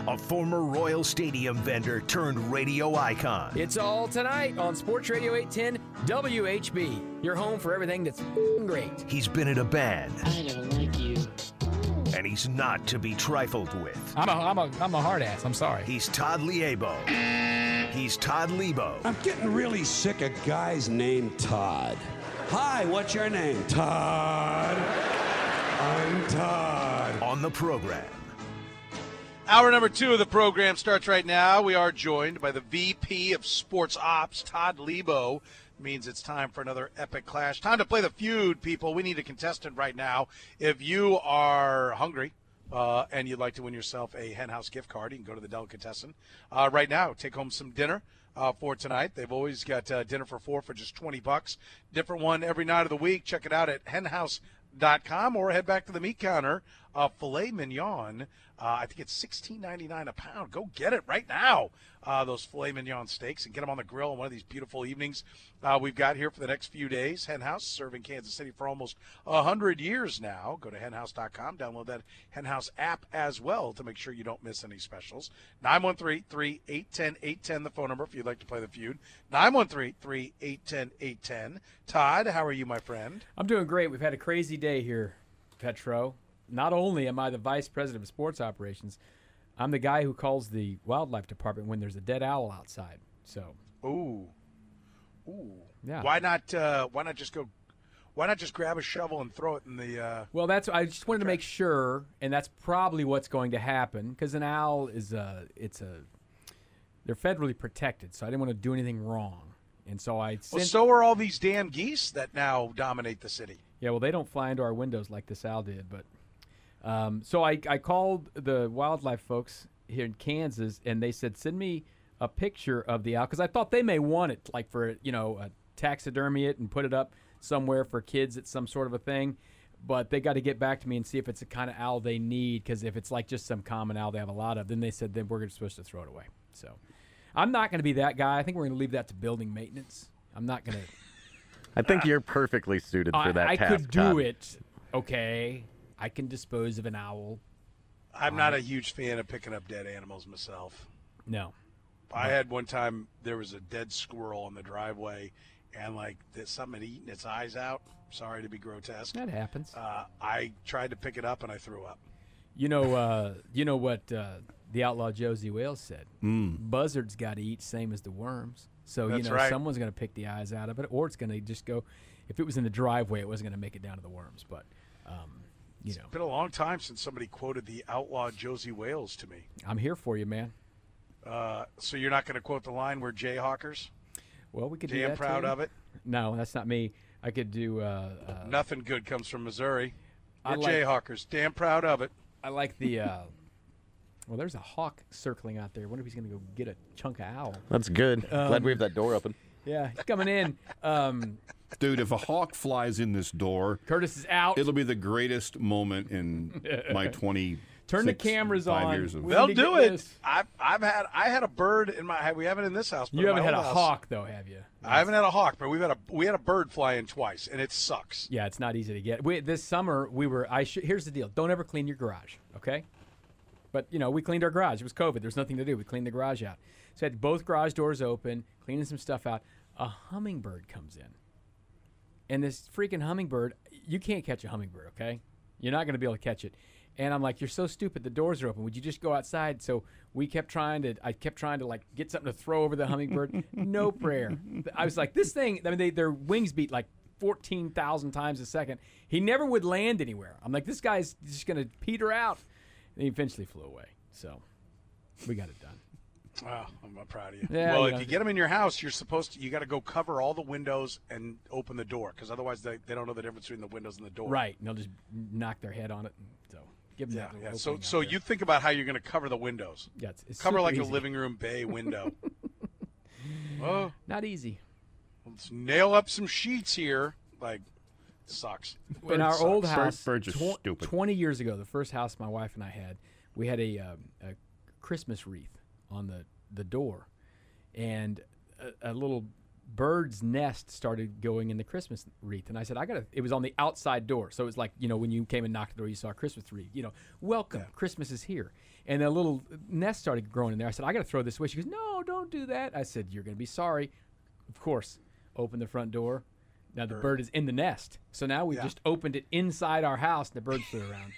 a former Royal Stadium vendor turned radio icon. It's all tonight on Sports Radio 810 WHB, your home for everything that's great. He's been in a band. I don't like you. And he's not to be trifled with. I'm a hard ass. I'm sorry. He's Todd Liebo. He's Todd Lebo. I'm getting really sick of guys named Todd. Hi, what's your name? Todd. I'm Todd. On the program. Hour number 2 of the program starts right now. We are joined by the VP of Sports Ops, Todd Lebo. Means it's time for another epic clash. Time to play the feud, people. We need a contestant right now. If you are hungry and you'd like to win yourself a Hen House gift card, you can go to the Delicatessen right now. Take home some dinner for tonight. They've always got dinner for 4 for just $20. Different one every night of the week. Check it out at henhouse.com or head back to the meat counter. Filet mignon, I think it's $16.99 a pound. Go get it right now. Those filet mignon steaks, and get them on the grill on one of these beautiful evenings we've got here for the next few days. Hen House, serving Kansas City for almost 100 years now. Go to henhouse.com. Download that Hen House app as well to make sure you don't miss any specials. 913-3-810-810, the phone number if you'd like to play the feud. 913-3-810-810. Todd, how are you, my friend? I'm doing great. We've had a crazy day here, Petro. Not only am I the vice president of sports operations, I'm the guy who calls the wildlife department when there's a dead owl outside. So, Ooh. yeah. Why not just grab a shovel and throw it in the Well, I just wanted to make sure, and that's probably what's going to happen, because an owl is they're federally protected, so I didn't want to do anything wrong, and so I sent. Well, so are all these damn geese that now dominate the city. Yeah, well, they don't fly into our windows like this owl did, but. So I called the wildlife folks here in Kansas, and they said, send me a picture of the owl, because I thought they may want it, like for, taxidermy it and put it up somewhere for kids at some sort of a thing. But they got to get back to me and see if it's the kind of owl they need, because if it's like just some common owl they have a lot of, then they said then we're supposed to throw it away. So I'm not going to be that guy. I think we're going to leave that to building maintenance. I'm not going to. I think you're perfectly suited for that task. I could do it, okay. I can dispose of an owl. I'm not a huge fan of picking up dead animals myself. No. I had one time, there was a dead squirrel in the driveway, and something had eaten its eyes out. Sorry to be grotesque. That happens. I tried to pick it up, and I threw up. You know what the outlaw Josie Wales said? Buzzards got to eat same as the worms. So, That's right. Someone's going to pick the eyes out of it, or it's going to just go. If it was in the driveway, it wasn't going to make it down to the worms. But, It's been a long time since somebody quoted the outlaw Josie Wales to me. I'm here for you, man. So you're not going to quote the line, "We're Jayhawkers"? Well, we could do Damn that proud too. of it. No, that's not me. I could do. Nothing good comes from Missouri. We're I like- Jayhawkers. Damn proud of it. I like the. Well, there's a hawk circling out there. I wonder if he's going to go get a chunk of owl. That's good. Glad we have that door open. Yeah, he's coming in. Dude, if a hawk flies in this door, Curtis is out. it'll be the greatest moment in my 20. Turn the cameras on. Years of, We They'll need to do get it. this. I had a bird in my. We haven't in this house. But You in my haven't had a old house. hawk though, have you? I haven't had a hawk, but we had a bird fly in twice, and it sucks. Yeah, it's not easy to get. This summer we were. Here's the deal. Don't ever clean your garage, okay? But we cleaned our garage. It was COVID. There's nothing to do. We cleaned the garage out. So I had both garage doors open, cleaning some stuff out. A hummingbird comes in, and this freaking hummingbird. You can't catch a hummingbird, okay? You're not going to be able to catch it. And I'm like, you're so stupid. The doors are open. Would you just go outside? So I kept trying to like get something to throw over the hummingbird. No prayer. I was like, this thing. I mean, their wings beat like 14,000 times a second. He never would land anywhere. I'm like, this guy's just gonna peter out. And he eventually flew away. So we got it done. Wow, I'm not proud of you. Yeah, well, you if know. you get them in your house, you got to go cover all the windows and open the door, because otherwise they don't know the difference between the windows and the door. Right. And they'll just knock their head on it. And so give them Yeah, that little yeah. opening So out there. you think about how you're going to cover the windows. Yeah, it's Cover super like easy. a living room bay window. Oh, Not easy. let's nail up some sheets here. Like, sucks. In our old house, Birds are stupid. 20 years ago, the first house my wife and I had, we had a Christmas wreath on the door, and a little bird's nest started going in the Christmas wreath. And I said, it was on the outside door. So it was like, when you came and knocked at the door, you saw a Christmas wreath. Welcome, Christmas is here. And a little nest started growing in there. I said, I got to throw this away. She goes, no, don't do that. I said, you're going to be sorry. Of course, open the front door. Now the bird is in the nest. So now we just opened it inside our house and the bird flew around.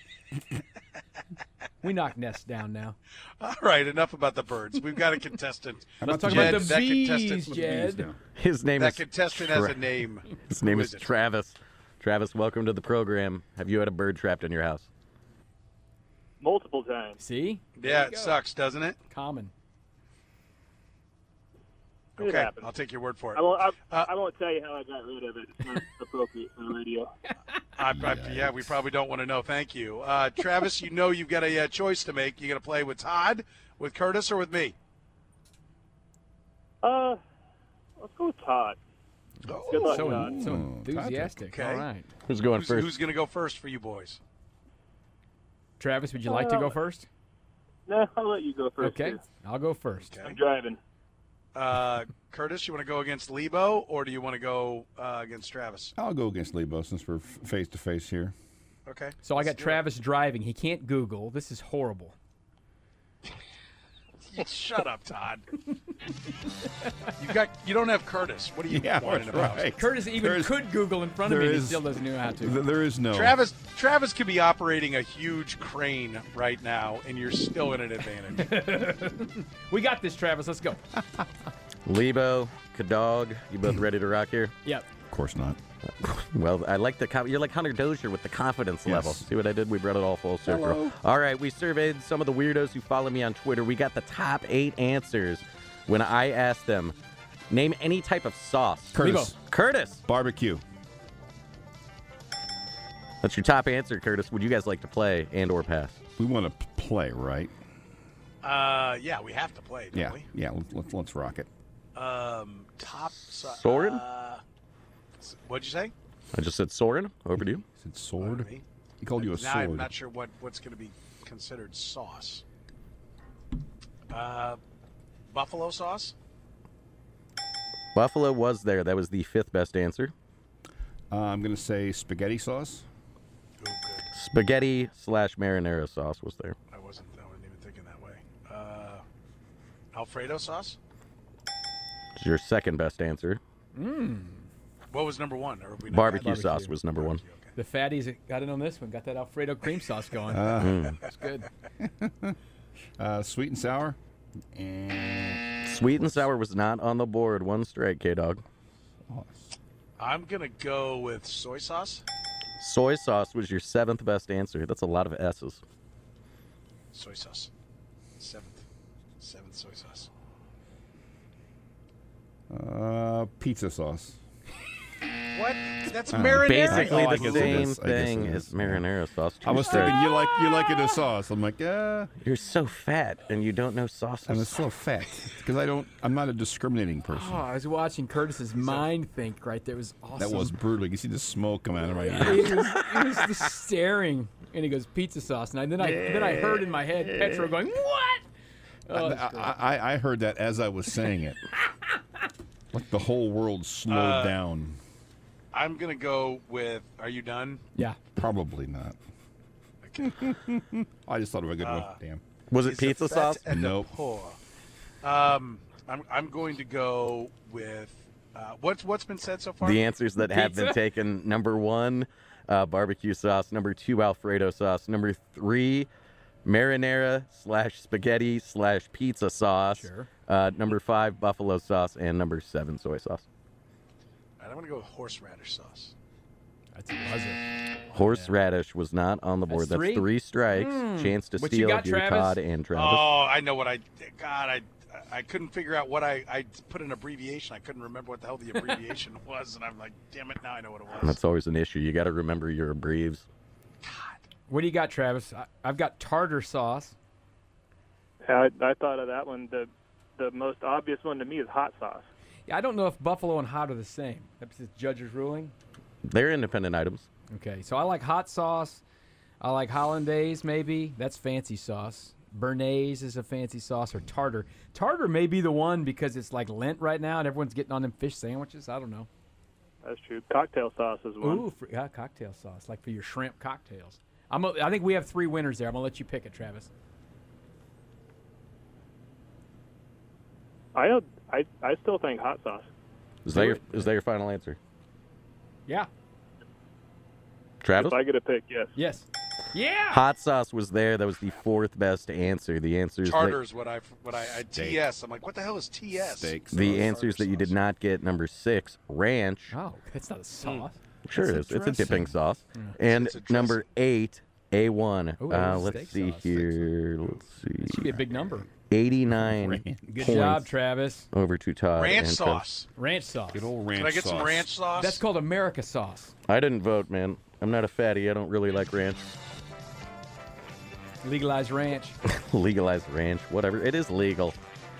We knock nests down now. All right, enough about the birds. We've got a contestant. Let's talk about the bees, Jed. His name that is contestant has a name. His name is Travis. Travis, welcome to the program. Have you had a bird trapped in your house? Multiple times. See? Yeah, it sucks, doesn't it? Common. Okay, I'll take your word for it. I won't tell you how I got rid of it. It's not appropriate for the radio. Yeah, we probably don't want to know. Thank you. Travis, you've got a choice to make. You got to play with Todd, with Curtis, or with me? Let's go with Todd. Good luck, So Todd. enthusiastic. Okay. All right. Who's going first? Who's going to go first for you boys? Travis, would you like to go first? No, I'll let you go first. Okay, too. I'll go first. Okay. I'm driving. Curtis, you want to go against Lebo, or do you want to go against Travis? I'll go against Lebo since we're face to face here. Okay. So I got Travis driving. He can't Google. This is horrible. Shut up, Todd. You don't have Curtis. What are you whining about? Right. Curtis could Google in front of me, and he still doesn't know how to. There is no. Travis could be operating a huge crane right now, and you're still in an advantage. We got this, Travis. Let's go. Lebo, Kadog, you both ready to rock here? Yep. Of course not. Well, I like you're like Hunter Dozier with the confidence level. See what I did? We brought it all full circle. Hello. All right, we surveyed some of the weirdos who follow me on Twitter. We got the top 8 answers when I asked them, name any type of sauce. Curtis. Curtis. Barbecue. That's your top answer, Curtis. Would you guys like to play and or pass? We want to play, right? Yeah, we have to play, don't we? Yeah. Let's rock it. Soren? What'd you say? I just said Soren. Over to you. Is it sword? Me? He called you a Now sword. I'm not sure what's going to be considered sauce. Buffalo sauce? Buffalo was there. That was the 5th best answer. I'm going to say spaghetti sauce. Ooh, good. Spaghetti / marinara sauce was there. I wasn't even thinking that way. Alfredo sauce? It's your 2nd best answer. What was number 1? Or have we not Barbecue got- sauce was number 1. Okay. The fatties got in on this one. Got that Alfredo cream sauce going. That's good. Sweet and sour. Sweet and sour was not on the board. 1 strike, K-Dog. I'm going to go with soy sauce. Soy sauce was your 7th best answer. That's a lot of S's. Soy sauce. 7th soy sauce. Pizza sauce. What? That's marinara. Basically Oh, I the guess it same is. I guess thing it as is. marinara sauce. I was thinking you like it as sauce. I'm like, yeah. You're so fat and you don't know sauces. And it's so fat because I'm not a discriminating person. Oh, I was watching Curtis's mind think right there. It was awesome. That was brutal. You see the smoke come out of my ears. He was just staring, and he goes, pizza sauce. And then I heard in my head Petro going, what? Oh, that's great. I heard that as I was saying it. Like the whole world slowed down. I'm going to go with, are you done? Yeah. Probably not. Okay. I just thought of a good one. Damn. Was it He's the pizza fat sauce? and the Nope. poor. I'm going to go with what's been said so far? The answers that have been Pizza? taken: number 1, barbecue sauce; number 2, Alfredo sauce; number 3, marinara / spaghetti / pizza sauce; Sure. number 5, buffalo sauce; and number 7, soy sauce. All right, I'm going to go with horseradish sauce. That's a buzzer. Horseradish was not on the board. That's That's 3 strikes. Chance to What you steal got, here, Travis? Todd and Travis. Oh, I know what I couldn't figure out what I put an abbreviation. I couldn't remember what the hell the abbreviation was, and I'm like, damn it, now I know what it was. That's always an issue. You got to remember your abbreves. What do you got, Travis? I've got tartar sauce. I thought of that one. The most obvious one to me is hot sauce. Yeah, I don't know if buffalo and hot are the same. That's the judge's ruling. They're independent items. Okay, so I like hot sauce. I like hollandaise, maybe. That's fancy sauce. Bernaise is a fancy sauce, or tartar. Tartar may be the one because it's like Lent right now, and everyone's getting on them fish sandwiches. I don't know. That's true. Cocktail sauce is one. Ooh, cocktail sauce, like for your shrimp cocktails. I think we have 3 winners there. I'm gonna let you pick it, Travis. I still think hot sauce. Is that your final answer? Yeah. Travis? If I get a pick, yes. Yes. Yeah. Hot sauce was there. That was the 4th best answer. The answers Tartar's what I TS. I'm like, what the hell is TS? Steak the sauce. answers that you did not get. Number 6, ranch. Oh, that's not a sauce. Sure It's a is. It's a dipping dressing. sauce. And It's a dressing. number 8, A1. Ooh, that was Let's steak see sauce. here. Let's It should be see. a big number. 89 Good points job, Travis. over to Todd. Ranch and sauce. Ranch sauce. Good old ranch Can I get sauce. some ranch sauce? That's called America sauce. I didn't vote, man. I'm not a fatty. I don't really like ranch. Legalized ranch. Legalized ranch, whatever. It is legal.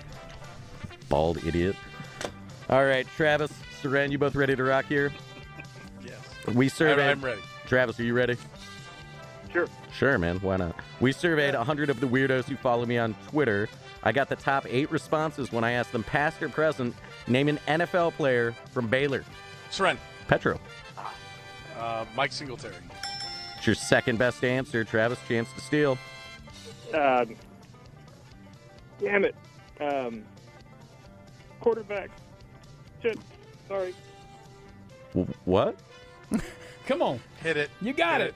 Bald idiot. All right, Travis, Saran, you both ready to rock here? Yes. We surveyed. I'm ready. Travis, are you ready? Sure. Sure, man. Why not? We surveyed 100 of the weirdos who follow me on Twitter. I got the top 8 responses when I asked them, past or present, name an NFL player from Baylor. Seren. Petro. Mike Singletary. It's your second best answer. Travis, chance to steal. Damn it. Quarterback. Shit. Sorry. What? Come on. Hit it. You got Hit it.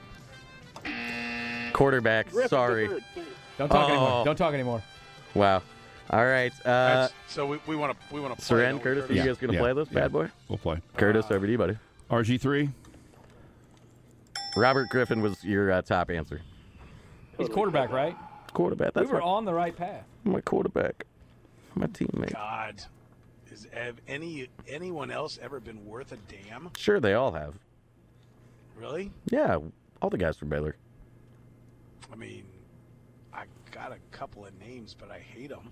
Quarterback. Griffin Sorry. III. Don't talk Oh. anymore. Don't talk anymore. Wow. All right. So we want to play. Saran, don't we, Curtis, are you guys going to play this bad boy? We'll play. Curtis, over to you, buddy. RG3. Robert Griffin was your top answer. He's quarterback, right? Quarterback. We That's were on the right path. my quarterback. My teammate. God, have anyone else ever been worth a damn? Sure, they all have. Really? Yeah, all the guys from Baylor. I mean, I got a couple of names, but I hate them.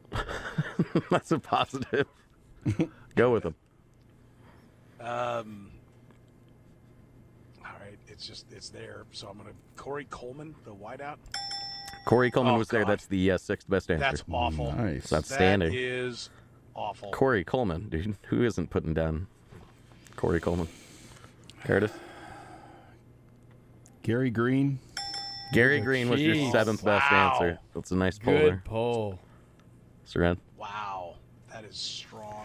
That's a positive. Go with them. All right, it's there. So I'm gonna Corey Coleman, the wideout. Corey Coleman Oh, was there. God. That's the 6th best answer. That's awful. Nice. That's outstanding. That is awful. Corey Coleman, dude. Who isn't putting down Corey Coleman? Curtis? Gary Green. Gary Green was your jeez. 7th best Wow. answer. That's a nice poll Good there. poll. Saran? Wow, that is strong.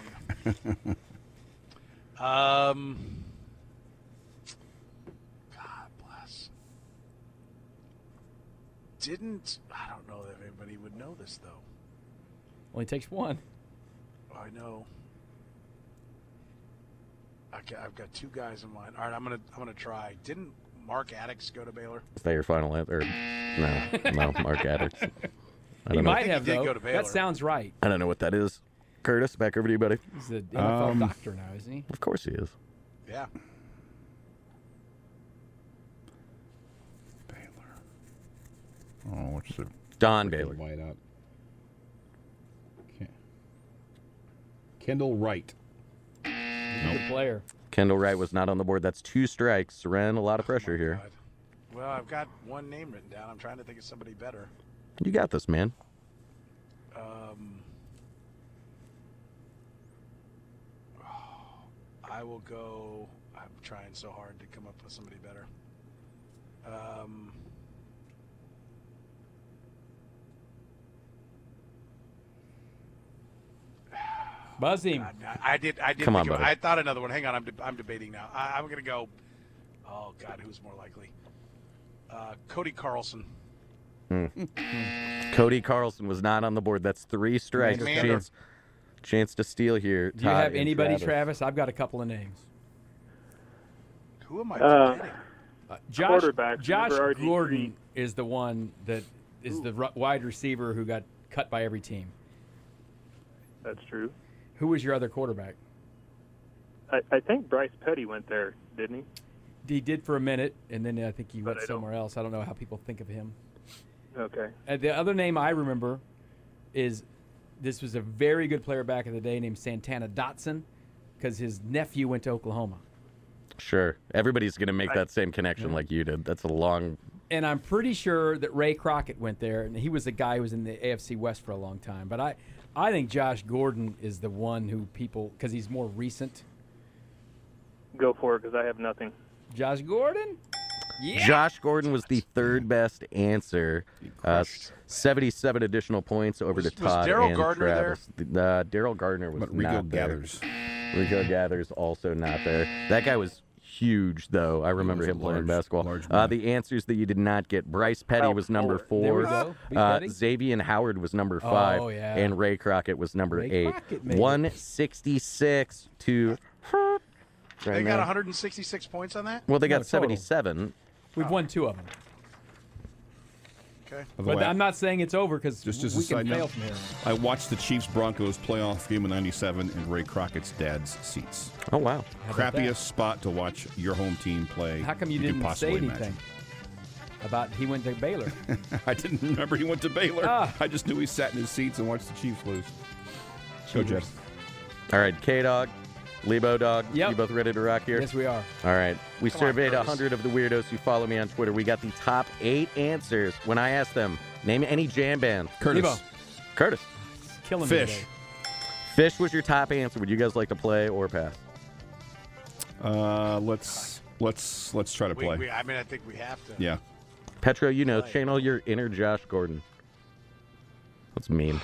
God bless. I don't know if anybody would know this though. Only takes one. I know. I've got 2 guys in mind. All right, I'm gonna try. Didn't Mark Addix go to Baylor? Is that your final answer? No, Mark Addix. I He don't know. might have, he did though. go to Baylor. That sounds right. I don't know what that is. Curtis, back over to you, buddy. He's an NFL doctor now, isn't he? Of course he is. Yeah. Baylor. Oh, what's the Don Baylor. white out? Kendall Wright. He's a good player. Kendall Wright was not on the board. That's 2 strikes. Saran, a lot of pressure here. God. Well, I've got one name written down. I'm trying to think of somebody better. You got this, man. I will go. I'm trying so hard to come up with somebody better. Buzz him. I did. Come on, think of- buddy. I thought another one. Hang on. I'm debating now. I'm gonna go. Oh God, who's more likely? Cody Carlson. Cody Carlson was not on the board. That's 3 strikes. Commander. Chance to steal here. Do you Todd have and anybody, Travis. Travis? I've got a couple of names. Who am I forgetting? Josh Quarterback, Josh number RG3. Gordon is the one that is the wide receiver who got cut by every team. That's true. Who was your other quarterback? I think Bryce Petty went there, didn't he? He did for a minute, and then I think he went I don't- somewhere else. I don't know how people think of him. Okay. And the other name I remember is this was a very good player back in the day named Santana Dotson because his nephew went to Oklahoma. Sure. Everybody's going to make that same connection like you did. That's a long And I'm pretty sure that Ray Crockett went there, and he was the guy who was in the AFC West for a long time. But I think Josh Gordon is the one who people, because he's more recent. Go for it, because I have nothing. Josh Gordon? Yeah. Josh Gordon was the third best answer. 77 additional points over to Todd Daryl and Gardner Travis. Daryl Gardner was But Rico not there. Gathers. Rico Gathers also not there. That guy was huge, though. I remember was a him playing large- basketball. large man. The answers that you did not get: Bryce Petty was number 4. There we go. Big Petty. Xavier Howard was number 5. Oh, yeah. And Ray Crockett was number Ray 8. Crockett made it. 166 to. They got 166 points on that? Well, they got total. 77. We've won 2 of them. Okay. By the But way, I'm not saying it's over because Just as a we can side fail note, from here. I watched the Chiefs-Broncos playoff game in '97 in Ray Crockett's dad's seats. Oh, wow. How about Crappiest that? spot to watch your home team play. How come you could didn't say possibly anything imagine. about he went to Baylor? I didn't remember he went to Baylor. Ah. I just knew he sat in his seats and watched the Chiefs lose. Go Cheaters. Jets. All right, K-Dog, Lebo Dog, Yep. you both ready to rock here? Yes, we are. All right. We Come on, surveyed Curtis. 100 of the weirdos who follow me on Twitter. We got the top 8 answers. When I asked them, name any jam band. Curtis. Lebo. Curtis. It's killing me Fish. today. Fish was your top answer. Would you guys like to play or pass? Let's try to play. I mean, I think we have to. Yeah. Petro, you know, Play. channel your inner Josh Gordon. That's mean.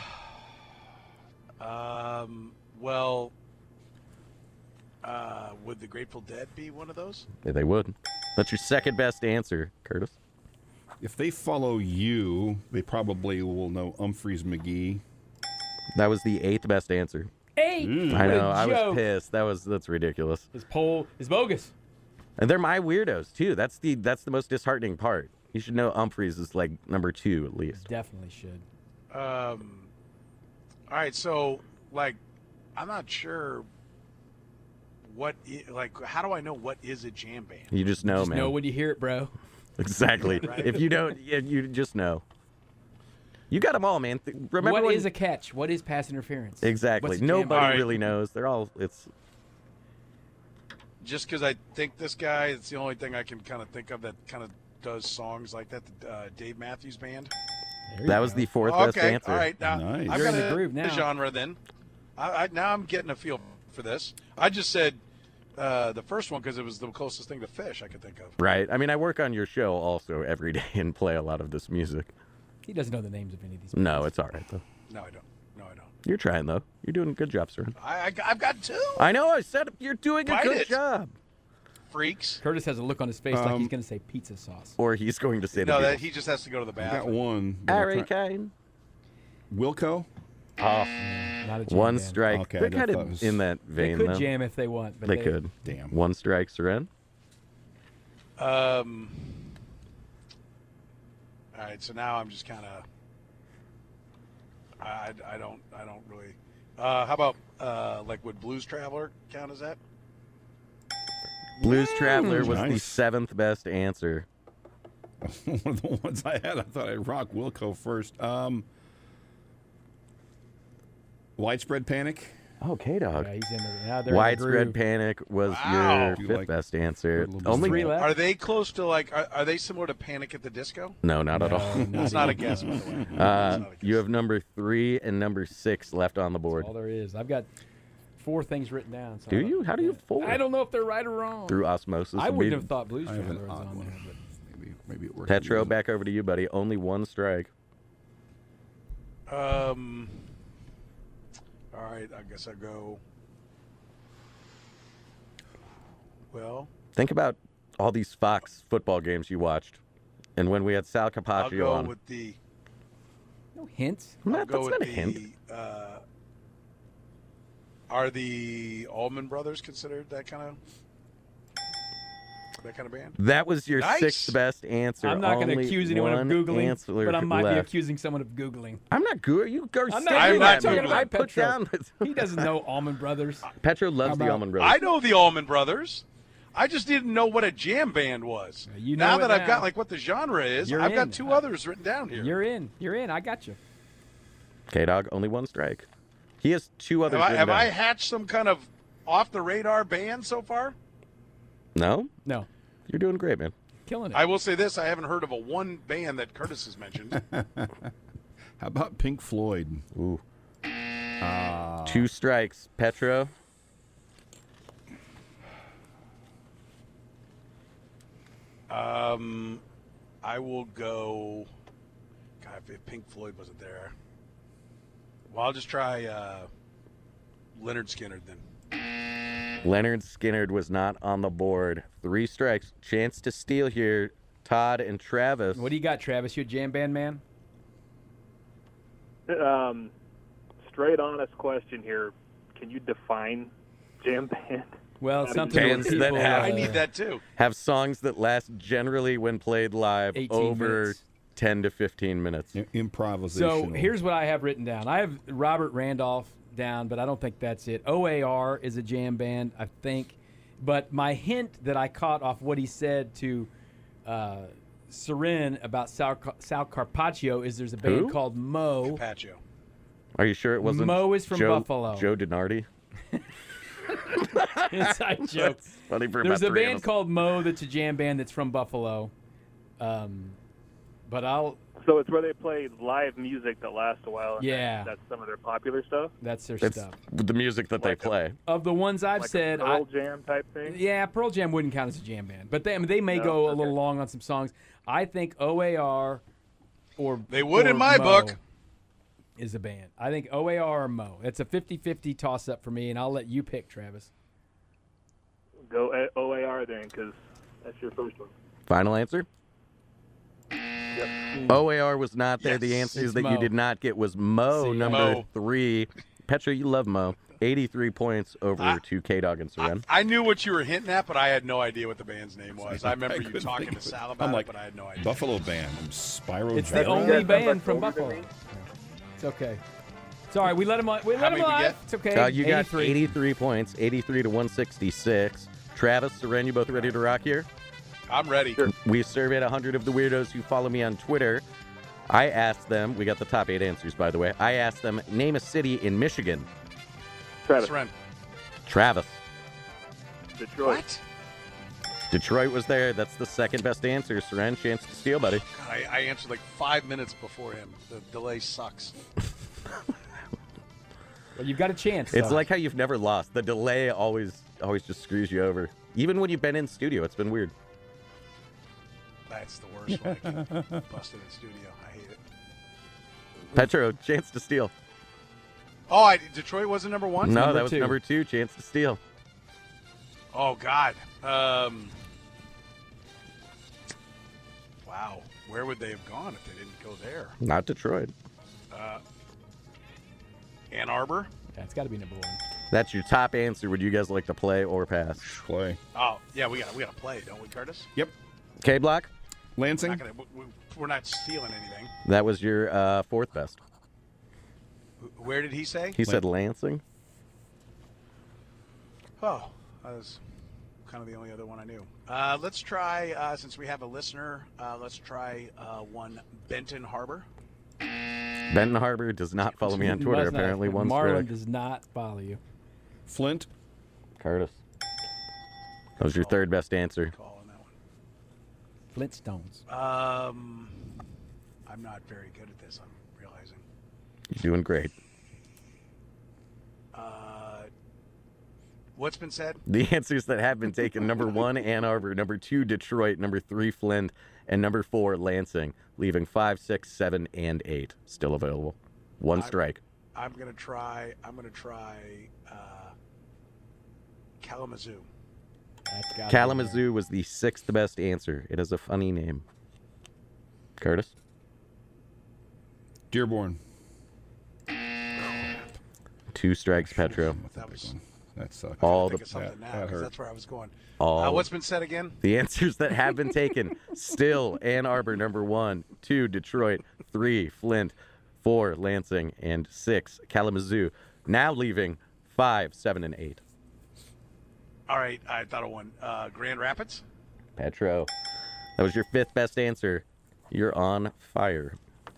Well, would the Grateful Dead be one of those? Yeah, they would. That's your second best answer, Curtis. If they follow you, they probably will know Humphreys McGee. That was the 8th best answer. 8. I What a know. I was joke. pissed. That's ridiculous. His poll is bogus. And they're my weirdos too. That's the most disheartening part. You should know Humphreys is like number 2 at least. Definitely should. All right, so like, I'm not sure how do I know what is a jam band? You just know, Just man. know when you hear it, bro. Exactly. Right. If you don't, you just know. You got them all, man. Remember What when, is a catch? What is pass interference? exactly? What's a jam Nobody All right. really knows. They're all. It's Just because I think this guy, it's the only thing I can kind of think of that kind of does songs like that. The Dave Matthews Band. There you that was go. the 4th best Okay, answer. all right. Now Nice. I've You're got in the groove now. genre then. Now I'm getting a feel for this. I just said the first one because it was the closest thing to Fish I could think of. Right. I mean, I work on your show also every day and play a lot of this music. He doesn't know the names of any of these. No, it's all right though. No, I don't. You're trying though. You're doing a good job, sir. I've got 2 I know. I said you're doing a Bite good it. job. freaks. Curtis has a look on his face like he's going to say pizza sauce. Or he's going to say No, the that Beatles. he just has to go to the I got bathroom. one. but I'm Harry try- Kane. Wilco? Oh, Not a jam one band. strike. Okay, They're I kind thought it of was- in that They vein, could though. jam if they want, but They could. Damn. One strikes are in. All right, so now I'm just kind of. I don't really. How about like would Blues Traveler count as that? Blues Traveler was the Nice. 7th best answer. One of the ones I had, I thought I'd rock Wilco first. Widespread Panic. Oh, K-Dog. Yeah, he's in there. Now they're Widespread in the groove. Panic was Wow. your You 5th like- best answer. a little bit Only Three left. Are they close to like? Are they similar to Panic at the Disco? No, not at all. That's not a guess, by the way. It's not a You guess. have number 3 and number 6 left on the board. All there is. I've got 4 things written down. So Do I don't- you? How do you have 4? I don't know if they're right or wrong. Through osmosis. I and wouldn't maybe- have thought Blues I have Traveler an was odd on one. there. But Maybe it worked. Petro, back over to you, buddy. Only one strike. All right, I guess I go. Well, Think about all these Fox football games you watched. And when we had Sal I'll Capaccio go on. with the. no hints. I'm I'll not- go that's with not a the, hint. Are the Allman Brothers considered that kind of band? That was your Nice. 6th best answer. I'm not going to Only accuse anyone of one Googling, answer but I might be left. accusing someone of Googling. I'm not Googling. You go I'm stay not, I'm with not that talking movie. Googling. I about put Petro. down. He doesn't know Allman Brothers. Petro loves the about- Almond Brothers. I know the Allman Brothers. I just didn't know what a jam band was. You know now it that I've now. got like what the genre is, You're I've in. got 2 others written down here. You're in. You're in. I got you. K-Dog, only one strike. He has 2 others Have written I down. hatched some kind of off the radar band so far? No? No. You're doing great, man. killing it. I will say this: I haven't heard of one band that Curtis has mentioned. How about Pink Floyd? Ooh. 2 strikes. Petro. I will go. God, if Pink Floyd wasn't there, well, I'll just try Leonard Skinner then. Leonard Skinner was not on the board. 3 strikes. Chance to steal here. Todd and Travis. What do you got, Travis? You a jam band man? Straight honest question here. Can you define jam band? Well, it's something Bands where that people, have- I need that too. Have songs that last generally when played live 18 over minutes. 10 to 15 minutes. Improvisational. So here's what I have written down. I have Robert Randolph down, but I don't think that's it. OAR is a jam band, I think. But my hint that I caught off what he said to Seren about Sal Carpaccio is there's a band Who? called Mo. Carpaccio. Are you sure it wasn't Mo is from Joe, Buffalo. Joe Denardi? Inside joke. Funny for There's about a 3 of band us. called Mo that's a jam band that's from Buffalo. But So it's where they play live music that lasts a while. And Yeah. that's some of their popular stuff. that's their It's stuff. the music that they Like a- play. Of the ones I've Like said, a Pearl Jam type thing. yeah, Pearl Jam wouldn't count as a jam band, but they may No? go a Okay. little long on some songs. I think OAR or They would or in my Mo book. is a band. I think OAR or Mo. It's a 50-50 toss up for me, and I'll let you pick, Travis. Go OAR then, because that's your first one. Final answer? Yep. OAR was not there. The Yes. answers It's that Mo. you did not get was Mo, See? number Mo. 3. Petra, you love Mo. 83 points over to K-Dog and Seren. I knew what you were hinting at, but I had no idea what the band's name was. I remember you couldn't talking think to of it. Sal about I'm it, like, but I had no idea. Buffalo Band. Spyro It's the Gyra? only guys band have from older than Buffalo. me? It's okay. Sorry, we let him. We How let him many we live. get? It's okay. You got 83. 83 points, 83 to 166. Travis, Seren, you both ready to rock here? I'm ready. Sure. We surveyed 100 of the weirdos who follow me on Twitter. I asked them, we got the top 8 answers, by the way. I asked them, name a city in Michigan. Travis. Seren. Travis. Detroit. What? Detroit was there. That's the second best answer. Seren, chance to steal, buddy. God, I answered like 5 minutes before him. The delay sucks. Well, you've got a chance. It's though. like how you've never lost. The delay always just screws you over. Even when you've been in studio, it's been weird. That's the worst when I get busted in studio. I hate it. Petro, chance to steal. Oh, Detroit wasn't number one? No, number that was 2. number 2, chance to steal. Oh, God. Wow. Where would they have gone if they didn't go there? Not Detroit. Ann Arbor? Yeah, it's got to be number 1. That's your top answer. Would you guys like to play or pass? Play. Oh, yeah, we gotta play, don't we, Curtis? Yep. K-Block, Lansing? We're not stealing anything. that was your 4th best. Where did he say? He said Lansing. Oh, that was kind of the only other one I knew. Let's try, since we have a listener, let's try one Benton Harbor. Benton Harbor does not follow me on Twitter, Must not. apparently. One Marlon strike. does not follow you. Flint? Curtis. That was your 3rd best answer. Call on that Flintstones. one. I'm not very good at this, I'm realizing. You're doing great. What's been said? The answers that have been taken: number 1, Ann Arbor; number 2, Detroit; number 3, Flint; and number 4, Lansing. Leaving 5, 6, 7, and 8 still available. One strike. I'm gonna try Kalamazoo. That's got Kalamazoo was the 6th best answer. It has a funny name. Curtis? Dearborn. 2 strikes, Petro. That was That sucks. All think the of something now that 'cause hurt. that's where I was going. all What's been said again? the answers that have been taken: still Ann Arbor, number 1; 2, Detroit; 3, Flint; 4, Lansing; and 6, Kalamazoo. Now leaving 5, 7, and 8. All right, I thought of one. Grand Rapids. Petro, that was your 5th best answer. You're on fire.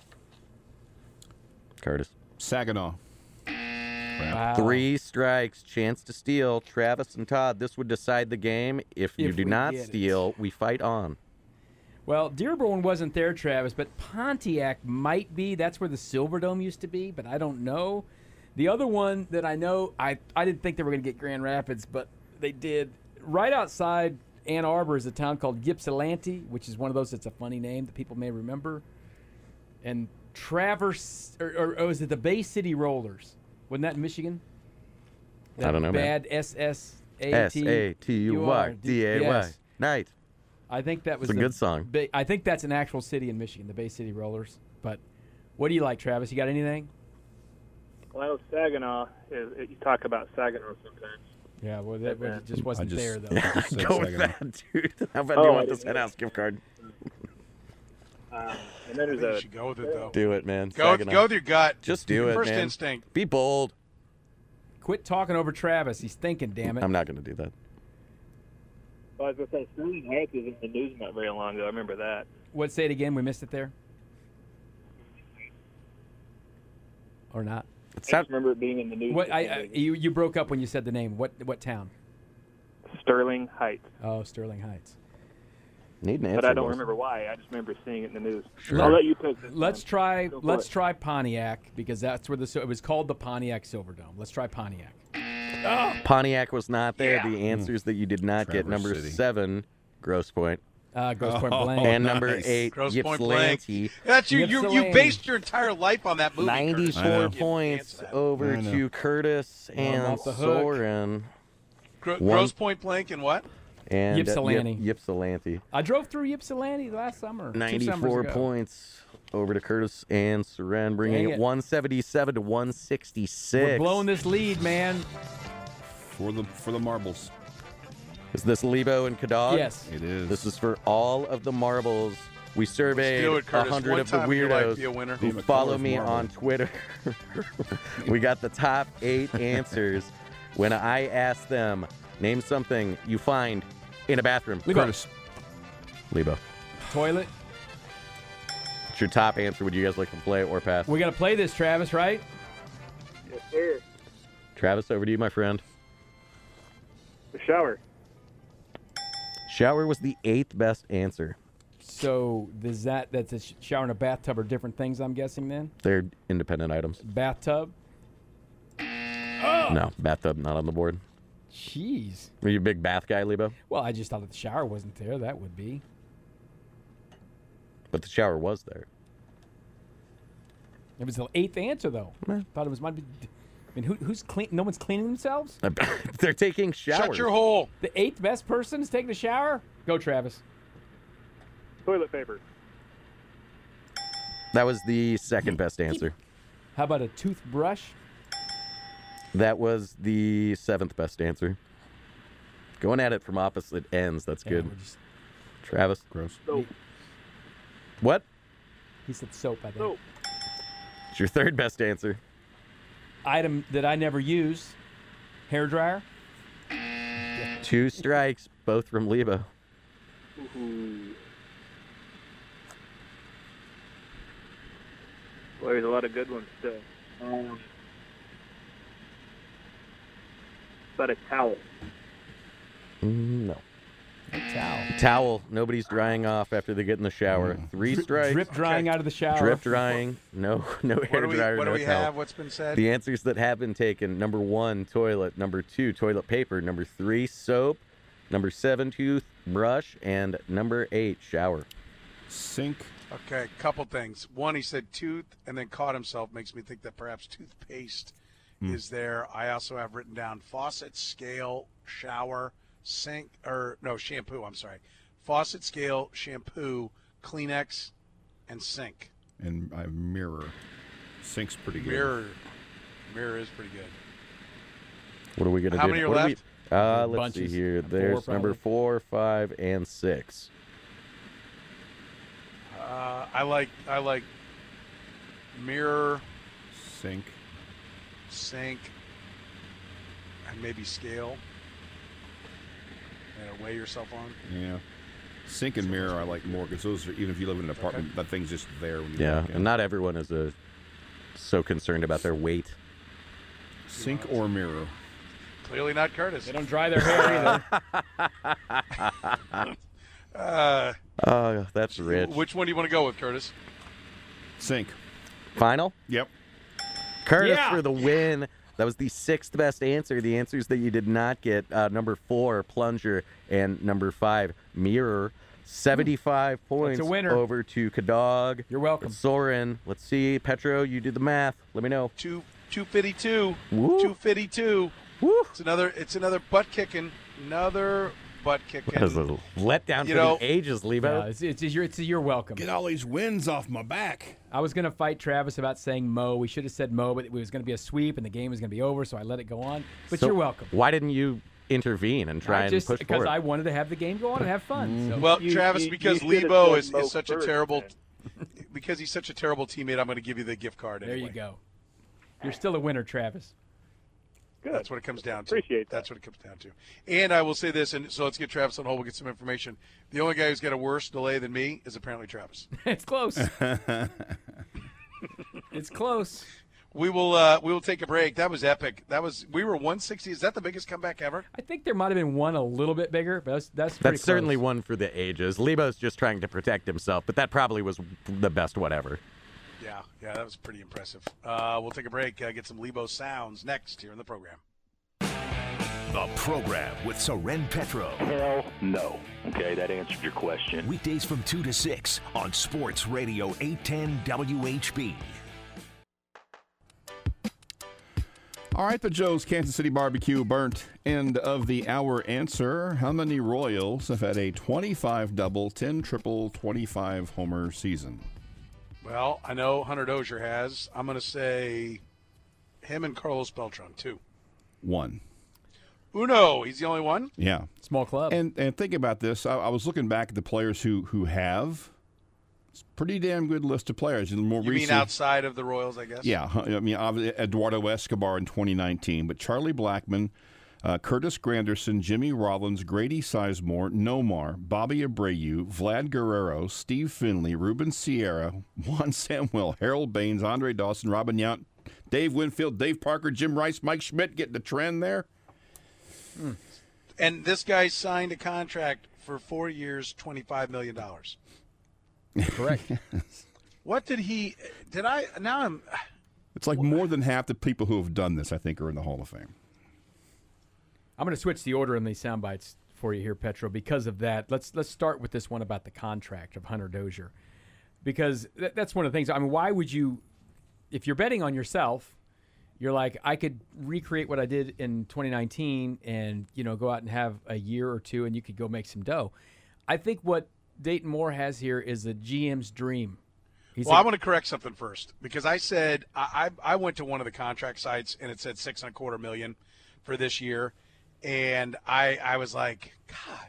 Curtis. Saginaw. Wow. 3 strikes, chance to steal. Travis and Todd, this would decide the game. If you If do we not get it. steal, we fight on. Well, Dearborn wasn't there, Travis, but Pontiac might be. That's where the Silverdome used to be, but I don't know. The other one that I know, I didn't think they were going to get Grand Rapids, but they did. Right outside Ann Arbor is a town called Ypsilanti, which is one of those that's a funny name that people may remember. And Traverse, or is it the Bay City Rollers? Wasn't that in Michigan? I don't know, man. Bad S-S-A-T-U-R. S-A-T-U-R-D-A-Y. Yes. Night. I think that was It's a good song. I think that's an actual city in Michigan, the Bay City Rollers. But what do you like, Travis? You got anything? Well, Saginaw, you talk about Saginaw sometimes. Yeah, well, that just wasn't there, though. Go with that, dude. How about you want this house gift card? And then I there's think you a should go with it, though. Do it, man. Go Saginaw. with your gut. Just do it, First man. instinct. Be bold. Quit talking over Travis. He's thinking, damn it. I'm not going to do that. Well, I was going to say, Sterling Heights was in the news not very long ago. I remember that. What? Say it again. We missed it there. Or not? I just remember it being in the news. What? You broke up when you said the name. What town? Sterling Heights. Oh, Sterling Heights. Need an answer. But I don't boys. remember why. I just remember seeing it in the news. Sure. I'll let you pick this Let's time. try. Go for Let's it. try Pontiac because that's where it was called the Pontiac Silverdome. Let's try Pontiac. Pontiac was not there. The answers that you did not get. Traverse Number City. 7, Grosse Pointe. Grosse Pointe Blank. And number nice. 8, Grosse Pointe Blank. Ypsilanti. That's you Ypsilanti. based your entire life on that movie. 94 Curtis. points Answer that. over I know. to Curtis and off the hook. Soren. Grosse Pointe Blank and what? And Ypsilanti. Ypsilanti. I drove through Ypsilanti last summer. 2 summers 94 ago. points over to Curtis and Soren, bringing Dang it it. 177 to 166. We're blowing this lead, man. For the marbles. Is this Lebo and Kadog? Yes. It is. This is for all of the marbles. We surveyed do it, Curtis. 100 One of the time in your life, weirdos be a winner. who Name a follow color of me marble. on Twitter. We got the top 8 answers. When I asked them, name something you find in a bathroom. Lebo. Curtis. Lebo. Toilet. It's your top answer. Would you guys like to play or pass? We got to play this, Travis, right? Yes, sir. Travis, over to you, my friend. The shower. Shower was the 8th best answer. So that's a shower and a bathtub are different things, I'm guessing then? They're independent items. Bathtub? No, bathtub not on the board. Jeez. Are you a big bath guy, Lebo? Well, I just thought that the shower wasn't there. That would be. But the shower was there. It was the 8th answer, though. Thought it was might be. I mean, who's clean? No one's cleaning themselves? They're taking showers. Shut your hole. The 8th best person is taking a shower? Go, Travis. Toilet paper. That was the 2nd best answer. How about a toothbrush? That was the 7th best answer. Going at it from opposite ends. That's good. we're just- Travis. Gross. Soap. What? he said soap, I think. Soap. It's your 3rd best answer. Item that I never use. Hair dryer. 2 strikes, both from Lebo. Ooh. Boy, there's a lot of good ones still. But a towel. No. Towel. Towel. Nobody's drying off after they get in the shower. 3 strikes. Drip drying Okay. out of the shower. Drip drying. No hair dryer. What do no we towel. have? What's been said? The answers that have been taken: number 1, toilet; number 2, toilet paper; number 3, soap; number 7, toothbrush; and number 8, shower. Sink. Okay, couple things. One, he said tooth and then caught himself. Makes me think that perhaps toothpaste is there. I also have written down faucet, scale, shower, sink, or no, shampoo, I'm sorry. Faucet, scale, shampoo, Kleenex, and sink. And I have mirror. Sink's pretty good. Mirror is pretty good. What are we gonna How do? many are What left? Let's Bunches. see here. 4 There's number probably. 4, 5, and 6. I like mirror, Sink. sink, and maybe scale. And weigh yourself on. Yeah. Sink and mirror I like more because those are, even if you live in an apartment, that thing's just there when you Yeah, walk in. and not everyone is so concerned about their weight. Sink or mirror. Clearly not Curtis. They don't dry their hair either. That's rich. Which one do you want to go with, Curtis? Sink. Final? Yep. Curtis Yeah. for the win. That was the sixth best answer. The answers that you did not get, number 4, plunger, and number 5, mirror. 75 points a winner. over to Kadog. You're welcome. Soren. Let's see. Petro, you did the math. Let me know. 252. Woo. 252. Woo. It's another butt kicking. Another butt kicking. That was a letdown You for know- the ages, Lebo. Yeah, you're welcome. Get all these wins off my back. I was going to fight Travis about saying Mo. We should have said Mo, but it was going to be a sweep and the game was going to be over, so I let it go on. But So you're welcome. Why didn't you intervene and try and push Because forward? I wanted to have the game go on and have fun. So. Well, You- Travis, you- because you should've Lebo said is Mo such a first, terrible, man. because he's such a terrible teammate, I'm going to give you the gift card. There Anyway. you go. You're still a winner, Travis. Good. That's what it comes down to. Appreciate that. That's what it comes down to. And I will say this, and so let's get Travis on hold. We'll get some information. The only guy who's got a worse delay than me is apparently Travis. It's close. It's close. We will take a break. That was epic. We were 160. Is that the biggest comeback ever? I think there might have been one a little bit bigger, but that's pretty That's certainly close. one for the ages. Lebo's just trying to protect himself, but that probably was the best whatever. Yeah, that was pretty impressive. We'll take a break. Get some Lebo sounds next here in the program. The program with Soren Petro. Hell no. Okay, that answered your question. Weekdays from 2 to 6 on Sports Radio 810 WHB. All right, the Joe's Kansas City Barbecue burnt end of the hour answer. How many Royals have had a 25 double, 10 triple, 25 homer season? Well, I know Hunter Dozier has. I'm going to say him and Carlos Beltran, too. 1. Uno, he's the only one? Yeah. Small club. And think about this. I was looking back at the players who have. It's a pretty damn good list of players. And more You mean recent, outside of the Royals, I guess? Yeah. I mean, obviously, Eduardo Escobar in 2019, but Charlie Blackmon, Curtis Granderson, Jimmy Rollins, Grady Sizemore, Nomar, Bobby Abreu, Vlad Guerrero, Steve Finley, Ruben Sierra, Juan Samuel, Harold Baines, Andre Dawson, Robin Yount, Dave Winfield, Dave Parker, Jim Rice, Mike Schmidt getting the trend there. And this guy signed a contract for 4 years, $25 million. Correct. What did he – did I – now I'm – It's like more than half the people who have done this, I think, are in the Hall of Fame. I'm going to switch the order in these sound bites for you here, Petro, because of that. Let's start with this one about the contract of Hunter Dozier, because that's one of the things. I mean, why would you – if you're betting on yourself, you're like, I could recreate what I did in 2019 and, go out and have a year or two and you could go make some dough. I think what Dayton Moore has here is a GM's dream. I want to correct something first, because I said I went to one of the contract sites and it said $6.25 million for this year, and I was like, God,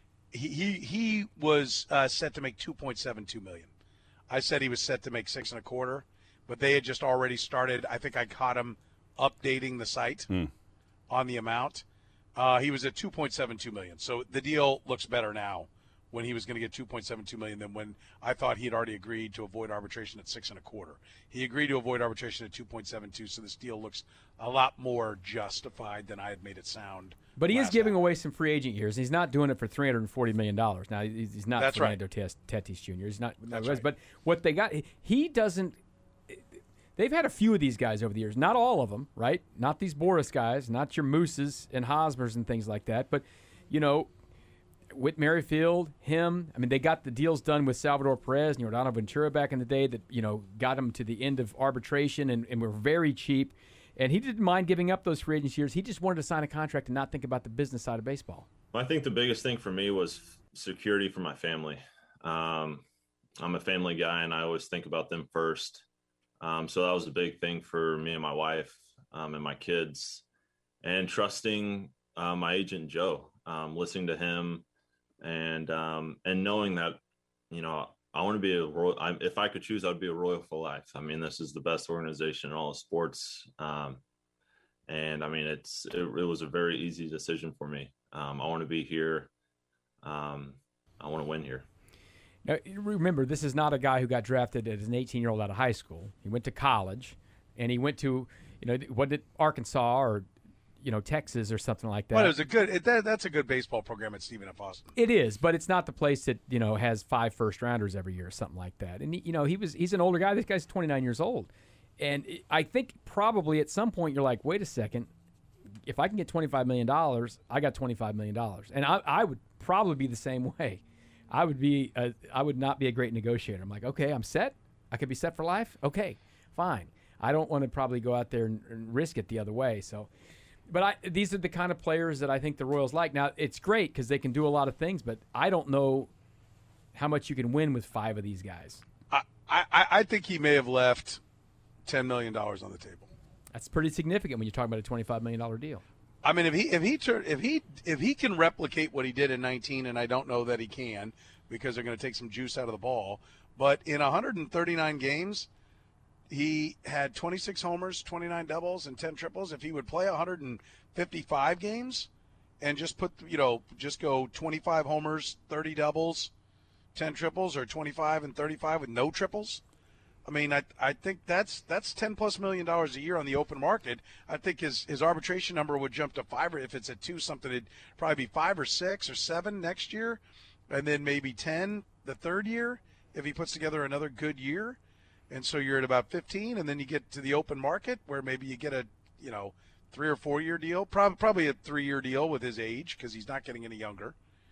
he was set to make $2.72 million. I said he was set to make $6.25, but they had just already started. I think I caught him updating the site on the amount. He was at $2.72 million, so the deal looks better now when he was going to get $2.72 million than when I thought he had already agreed to avoid arbitration at $6.25. He agreed to avoid arbitration at $2.72, so this deal looks a lot more justified than I had made it sound. But he is last giving hour. away some free agent years, and he's not doing it for $340 million. Now, he's not That's Fernando Tatis Jr. He's not. That's right. But what they got, he doesn't. They've had a few of these guys over the years. Not all of them, right? Not these Boris guys, not your Mooses and Hosmers and things like that. But, Whit Merrifield, him. I mean, they got the deals done with Salvador Perez and Yordano Ventura back in the day that, got him to the end of arbitration and were very cheap. And he didn't mind giving up those free agency years. He just wanted to sign a contract and not think about the business side of baseball. I think the biggest thing for me was security for my family. I'm a family guy, and I always think about them first. So that was a big thing for me and my wife and my kids. And trusting my agent, Joe, listening to him and knowing that, I want to be a Royal. If I could choose, I'd be a Royal for life. I mean, this is the best organization in all of sports. And I mean, it was a very easy decision for me. I want to be here. I want to win here. Now, remember, this is not a guy who got drafted as an 18-year-old out of high school. He went to college, and he went to, what did Arkansas or, Texas or something like that. Well, it was that's a good baseball program at Stephen F. Austin. It is, but it's not the place that has 5 first-rounders every year or something like that. And he's an older guy. This guy's 29 years old, and I think probably at some point you're like, wait a second, if I can get $25 million, I got $25 million, and I would probably be the same way. I would not be a great negotiator. I'm like, okay, I'm set. I could be set for life. Okay, fine. I don't want to probably go out there and risk it the other way. So, but these are the kind of players that I think the Royals like. Now, it's great because they can do a lot of things, but I don't know how much you can win with 5 of these guys. I think he may have left $10 million on the table. That's pretty significant when you're talking about a $25 million deal. I mean, if he can replicate what he did in 19, and I don't know that he can because they're going to take some juice out of the ball, but in 139 games, he had 26 homers, 29 doubles, and 10 triples. If he would play 155 games and just just go 25 homers, 30 doubles, 10 triples, or 25 and 35 with no triples, I mean, I think that's $10+ million a year on the open market. I think his arbitration number would jump to 5, or if it's at 2 something, it'd probably be 5 or 6 or 7 next year, and then maybe 10 the third year if he puts together another good year. And so you're at about 15, and then you get to the open market where maybe you get a 3 or 4 year deal, probably a 3-year deal with his age because he's not getting any younger.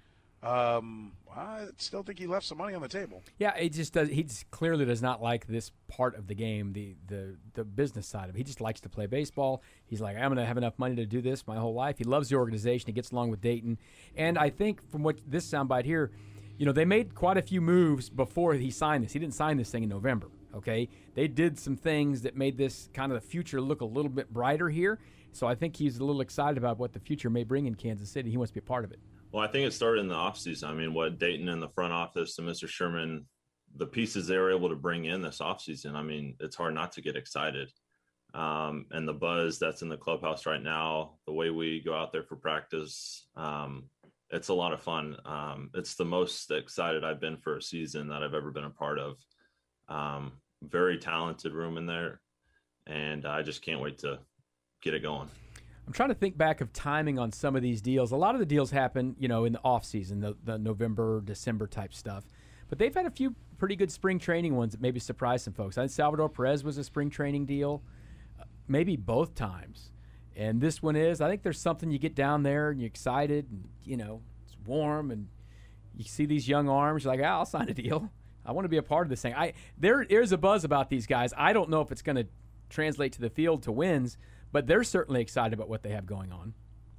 I still think he left some money on the table. Yeah, he just clearly does not like this part of the game, the business side of it. He just likes to play baseball. He's like, I'm going to have enough money to do this my whole life. He loves the organization. He gets along with Dayton. And I think from what this soundbite here, they made quite a few moves before he signed this. He didn't sign this thing in November, okay? They did some things that made this kind of the future look a little bit brighter here. So I think he's a little excited about what the future may bring in Kansas City. He wants to be a part of it. Well, I think it started in the offseason. I mean, what Dayton and the front office and Mr. Sherman, the pieces they were able to bring in this offseason, I mean, it's hard not to get excited. And the buzz that's in the clubhouse right now, the way we go out there for practice, it's a lot of fun. It's the most excited I've been for a season that I've ever been a part of. Very talented room in there, and I just can't wait to get it going. I'm trying to think back of timing on some of these deals. A lot of the deals happen, in the off season, the November, December type stuff. But they've had a few pretty good spring training ones that maybe surprised some folks. I think Salvador Perez was a spring training deal, maybe both times. And this one is, I think there's something you get down there and you're excited and, it's warm and you see these young arms. You're like, I'll sign a deal. I want to be a part of this thing. There's a buzz about these guys. I don't know if it's going to translate to the field to wins, but they're certainly excited about what they have going on.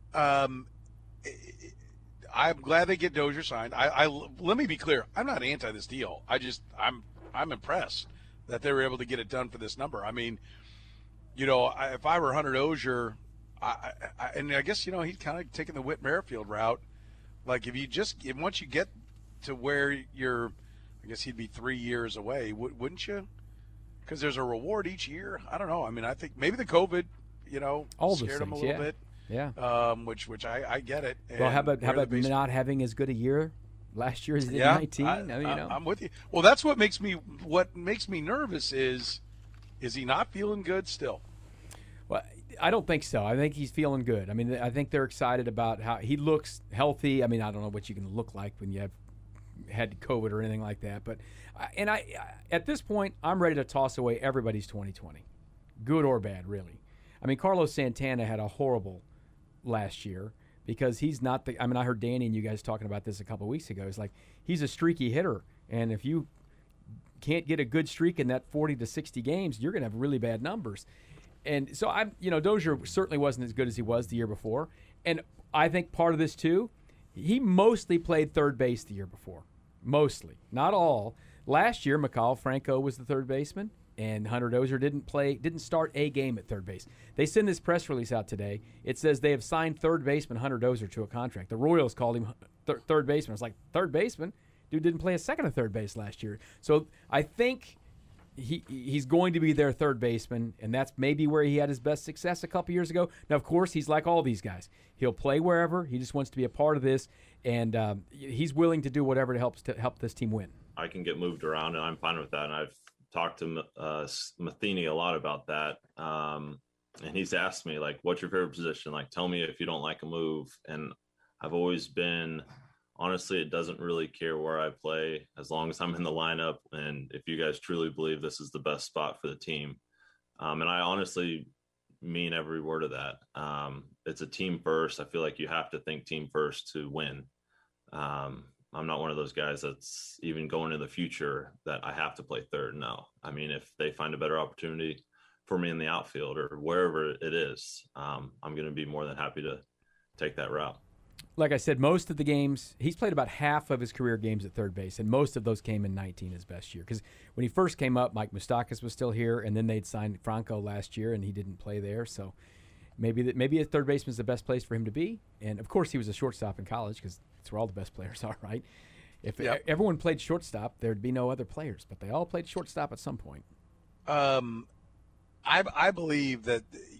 I'm glad they get Dozier signed. Let me be clear. I'm not anti this deal. I'm impressed that they were able to get it done for this number. I mean, if I were Hunter Dozier, and I guess, he's kind of taking the Whit Merrifield route. Like once you get to where you're, I guess he'd be 3 years away, wouldn't you? Because there's a reward each year. I don't know. I mean, I think maybe the COVID, scared him a little bit. Yeah. Which I get it. Well, how about not having as good a year last year as he did in 19? I'm with you. Well, that's what makes me nervous is he not feeling good still? Well, I don't think so. I think he's feeling good. I mean, I think they're excited about how he looks healthy. I mean, I don't know what you can look like when you have had COVID or anything like that. But at this point, I'm ready to toss away everybody's 2020, good or bad, really. I mean, Carlos Santana had a horrible last year because he's not I heard Danny and you guys talking about this a couple of weeks ago. It's like he's a streaky hitter, and if you can't get a good streak in that 40 to 60 games, you're going to have really bad numbers. And so Dozier certainly wasn't as good as he was the year before. And I think part of this too, he mostly played third base the year before. Mostly. Not all. Last year, Mikhail Franco was the third baseman, and Hunter Dozier didn't start a game at third base. They send this press release out today. It says they have signed third baseman Hunter Dozier to a contract. The Royals called him third baseman. It's like, third baseman? Dude didn't play a second of third base last year. So I think he's going to be their third baseman, and that's maybe where he had his best success a couple years ago. Now, of course, he's like all these guys. He'll play wherever. He just wants to be a part of this, and he's willing to do whatever to help this team win. I can get moved around, and I'm fine with that. And I've talked to Matheny a lot about that. and he's asked me, like, what's your favorite position? Like, tell me if you don't like a move. And I've always been, honestly, it doesn't really care where I play as long as I'm in the lineup. And if you guys truly believe this is the best spot for the team. And I honestly mean every word of that. It's a team first. I feel like you have to think team first to win. I'm not one of those guys that's even going in the future that I have to play third. No. I mean, if they find a better opportunity for me in the outfield or wherever it is, I'm going to be more than happy to take that route. Like I said, most of the games, he's played about half of his career games at third base, and most of those came in 19, his best year. Because when he first came up, Mike Moustakas was still here, and then they'd signed Franco last year, and he didn't play there. So maybe a third baseman is the best place for him to be. And, of course, he was a shortstop in college because that's where all the best players are, right? If everyone played shortstop, there'd be no other players. But they all played shortstop at some point. I believe that,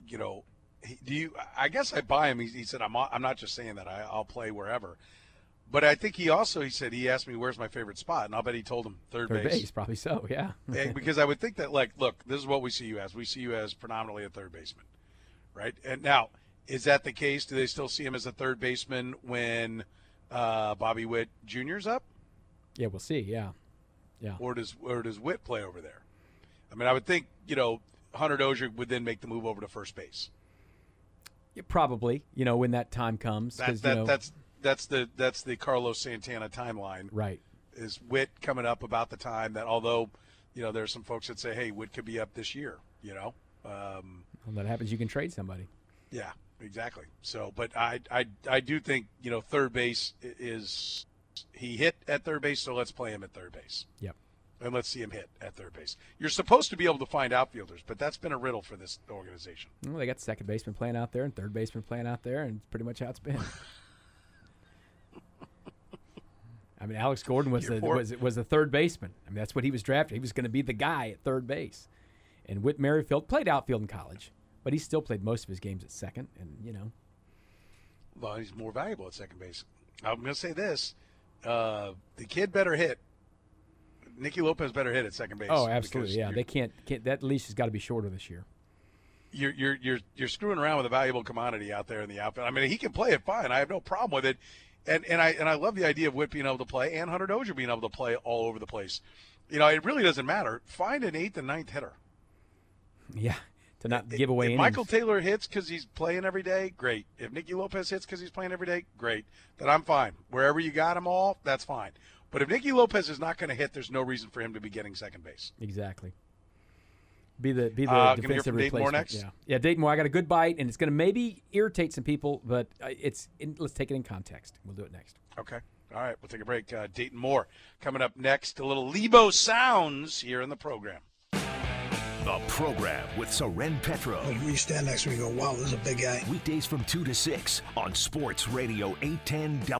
I guess I buy him. He said, I'm not just saying that. I'll play wherever. But I think he said, he asked me, where's my favorite spot? And I'll bet he told him third base. Probably so, yeah. Because I would think that, like, look, this is what we see you as. We see you as predominantly a third baseman, right? And now, is that the case? Do they still see him as a third baseman when Bobby Witt Jr.'s up? Yeah, we'll see, yeah. Or does Witt play over there? I mean, I would think, Hunter Dozier would then make the move over to first base. Yeah, probably, when that time comes. That's the Carlos Santana timeline. Right. Is Witt coming up about the time that, although, there's some folks that say, hey, Witt could be up this year, When that happens, you can trade somebody. Yeah, exactly. So, but I do think, third base is – he hit at third base, so let's play him at third base. Yep. And let's see him hit at third base. You're supposed to be able to find outfielders, but that's been a riddle for this organization. Well, they got the second baseman playing out there and third baseman playing out there, and it's pretty much how it's been. I mean, Alex Gordon was the third baseman. I mean, that's what he was drafted. He was going to be the guy at third base. And Whit Merrifield played outfield in college, but he still played most of his games at second. And well, he's more valuable at second base. I'm going to say this: the kid better hit. Nicky Lopez better hit at second base. Oh, absolutely. Yeah, they can't. That leash has got to be shorter this year. You're screwing around with a valuable commodity out there in the outfield. I mean, he can play it fine. I have no problem with it. And I love the idea of Witt being able to play and Hunter Dozier being able to play all over the place. It really doesn't matter. Find an 8th and 9th hitter. Yeah, to not give away innings. If Michael Taylor hits because he's playing every day, great. If Nicky Lopez hits because he's playing every day, great. Then I'm fine. Wherever you got them all, that's fine. But if Nicky Lopez is not going to hit, there's no reason for him to be getting second base. Exactly. Be the defensive hear from Dayton Moore replacement. next? Yeah, Dayton Moore. I got a good bite, and it's going to maybe irritate some people, but let's take it in context. We'll do it next. Okay. All right. We'll take a break. Dayton Moore coming up next. A little Lebo Sounds here in the program. The program with Soren Petro. You stand next to me and go, wow, this is a big guy. Weekdays from 2 to 6 on Sports Radio 810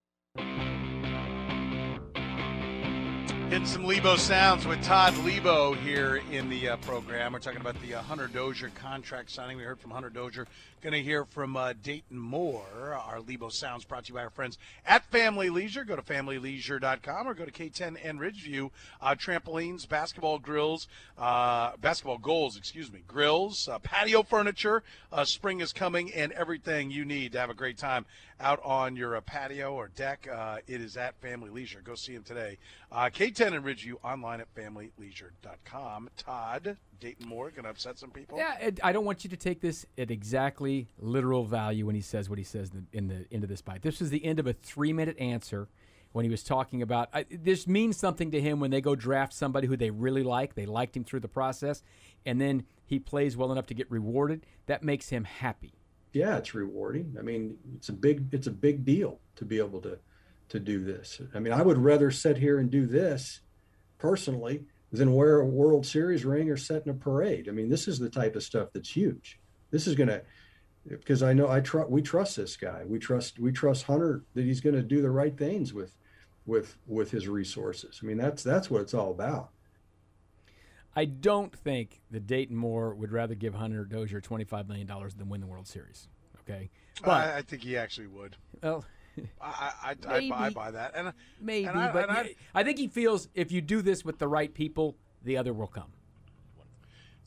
Getting some Lebo Sounds with Todd Lebo here in the program. We're talking about the Hunter Dozier contract signing. We heard from Hunter Dozier. Going to hear from Dayton Moore. Our Lebo Sounds brought to you by our friends at Family Leisure. Go to familyleisure.com or go to K10 and Ridgeview. Trampolines, basketball goals, grills, patio furniture. Spring is coming, and everything you need to have a great time out on your patio or deck. It is at Family Leisure. Go see them today. K10 and Ridgeview, online at familyleisure.com. Todd, Dayton Moore, going to upset some people? Yeah, I don't want you to take this at exactly literal value when he says what he says in the end of this bite. This was the end of a 3-minute answer when he was talking about this means something to him when they go draft somebody who they really like. They liked him through the process, and then he plays well enough to get rewarded. That makes him happy. Yeah, it's rewarding. I mean, it's a big deal to be able to do this. I mean, I would rather sit here and do this personally than wear a World Series ring or sit in a parade. I mean, this is the type of stuff that's huge. This is going to, because I know we trust this guy. We trust Hunter that he's going to do the right things with his resources. I mean, that's what it's all about. I don't think that Dayton Moore would rather give Hunter Dozier $25 million than win the World Series. Okay, but I think he actually would. Well, I buy that, and maybe, I think he feels if you do this with the right people, the other will come.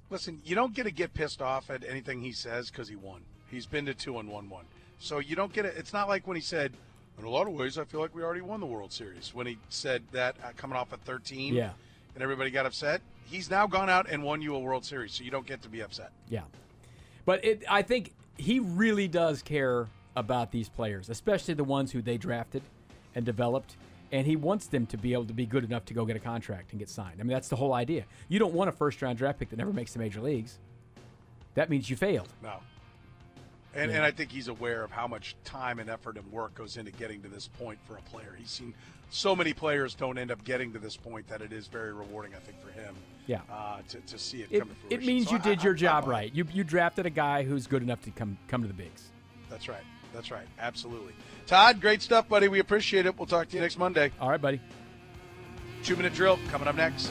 Listen, you don't get to get pissed off at anything he says because he won. He's been to 2-1-1. So you don't get it. It's not like when he said, in a lot of ways, I feel like we already won the World Series. When he said that coming off at 13 and everybody got upset. He's now gone out and won you a World Series, so you don't get to be upset. Yeah. But I think he really does care about these players, especially the ones who they drafted and developed. And he wants them to be able to be good enough to go get a contract and get signed. I mean, that's the whole idea. You don't want a first-round draft pick that never makes the major leagues. That means you failed. No. And I think he's aware of how much time and effort and work goes into getting to this point for a player. He's seen so many players don't end up getting to this point that it is very rewarding, I think, for him. Yeah. To see it come to fruition. It means you did your job right. You drafted a guy who's good enough to come to the bigs. That's right. That's right. Absolutely. Todd, great stuff, buddy. We appreciate it. We'll talk to you next Monday. All right, buddy. 2-minute drill coming up next.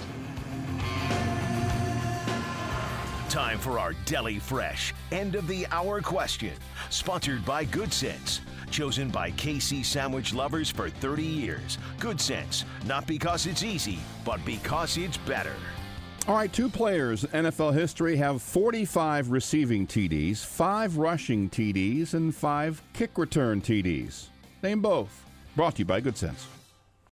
Time for our Deli Fresh end of the hour question. Sponsored by Good Sense. Chosen by KC sandwich lovers for 30 years. Good Sense. Not because it's easy, but because it's better. All right, 2 players in NFL history have 45 receiving TDs, 5 rushing TDs, and 5 kick return TDs. Name both. Brought to you by Good Sense.